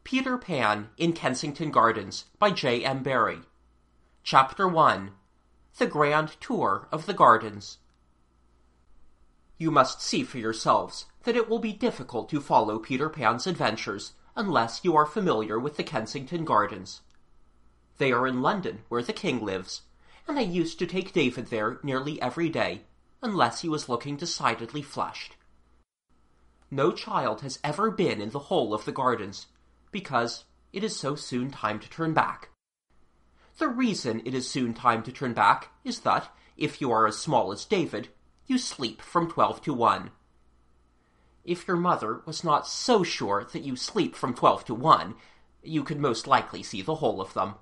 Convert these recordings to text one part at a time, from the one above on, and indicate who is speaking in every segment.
Speaker 1: Peter Pan in Kensington Gardens by J. M. Barrie. Chapter 1. The Grand Tour of the Gardens. You must see for yourselves that it will be difficult to follow Peter Pan's adventures unless you are familiar with the Kensington Gardens. They are in London, where the king lives, and I used to take David there nearly every day, unless he was looking decidedly flushed. No child has ever been in the whole of the gardens, because it is so soon time to turn back. The reason it is soon time to turn back is that, if you are as small as David, you sleep from 12 to 1. If your mother was not so sure that you sleep from 12 to 1, you could most likely see the whole of them.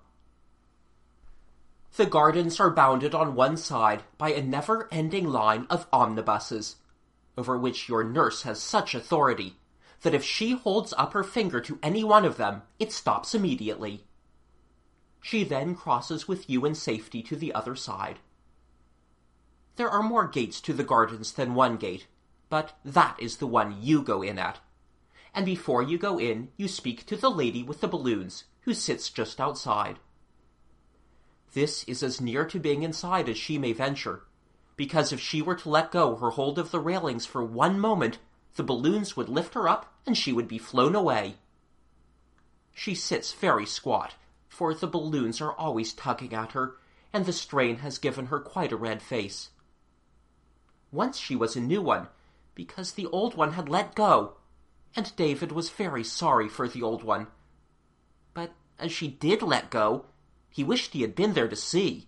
Speaker 1: The gardens are bounded on one side by a never-ending line of omnibuses, over which your nurse has such authority that if she holds up her finger to any one of them, it stops immediately. She then crosses with you in safety to the other side. There are more gates to the gardens than one gate, but that is the one you go in at. And before you go in, you speak to the lady with the balloons, who sits just outside. This is as near to being inside as she may venture, because if she were to let go her hold of the railings for one moment, the balloons would lift her up and she would be flown away. She sits very squat, for the balloons are always tugging at her, and the strain has given her quite a red face. Once she was a new one, because the old one had let go, and David was very sorry for the old one. But as she did let go, he wished he had been there to see.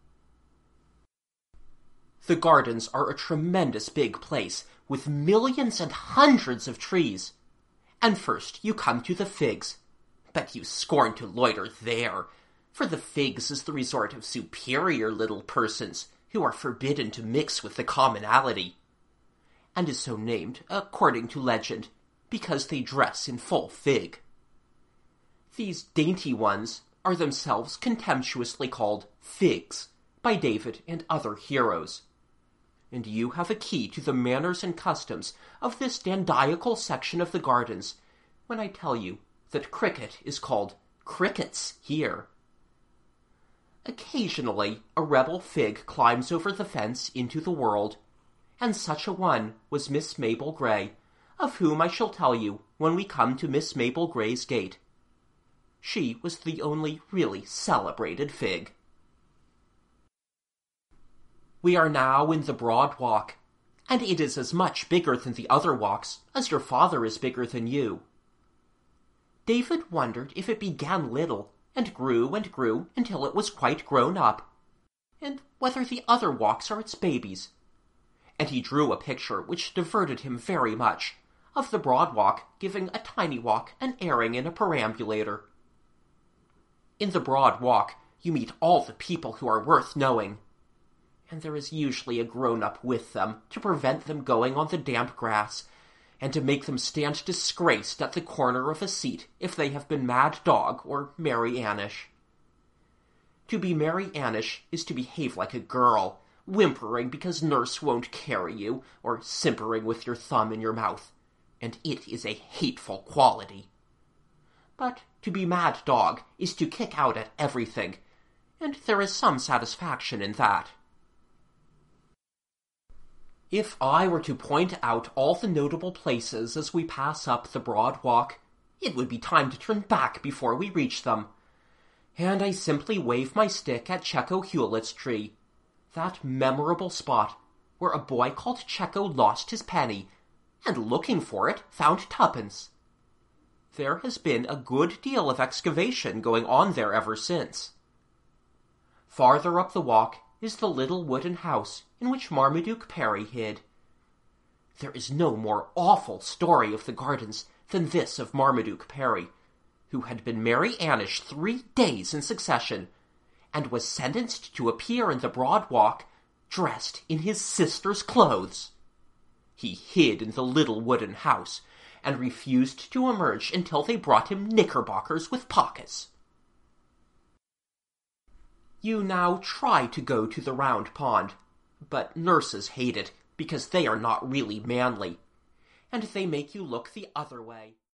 Speaker 1: The gardens are a tremendous big place, with millions and hundreds of trees. And first you come to the figs. But you scorn to loiter there, for the figs is the resort of superior little persons, who are forbidden to mix with the commonalty, and is so named, according to legend, because they dress in full fig. These dainty ones are themselves contemptuously called figs by David and other heroes. And you have a key to the manners and customs of this dandiacal section of the gardens when I tell you that cricket is called crickets here. Occasionally a rebel fig climbs over the fence into the world, and such a one was Miss Mabel Grey, of whom I shall tell you when we come to Miss Mabel Grey's gate. She was the only really celebrated fig. We are now in the Broad Walk, and it is as much bigger than the other walks as your father is bigger than you. David wondered if it began little, and grew until it was quite grown up, and whether the other walks are its babies. And he drew a picture which diverted him very much, of the Broad Walk giving a tiny walk an airing in a perambulator. In the Broad Walk you meet all the people who are worth knowing, and there is usually a grown-up with them to prevent them going on the damp grass, and to make them stand disgraced at the corner of a seat if they have been Mad Dog or Mary Annish. To be Mary Annish is to behave like a girl, whimpering because nurse won't carry you, or simpering with your thumb in your mouth, and it is a hateful quality. But to be Mad Dog is to kick out at everything, and there is some satisfaction in that. If I were to point out all the notable places as we pass up the Broad Walk, it would be time to turn back before we reach them. And I simply wave my stick at Cecco Hewlett's tree, that memorable spot where a boy called Cecco lost his penny, and looking for it found tuppence. There has been a good deal of excavation going on there ever since. Farther up the walk is the little wooden house in which Marmaduke Perry hid. There is no more awful story of the gardens than this of Marmaduke Perry, who had been Mary Annish 3 days in succession, and was sentenced to appear in the Broad Walk dressed in his sister's clothes. He hid in the little wooden house, and refused to emerge until they brought him knickerbockers with pockets. You now try to go to the Round Pond, but nurses hate it because they are not really manly, and they make you look the other way.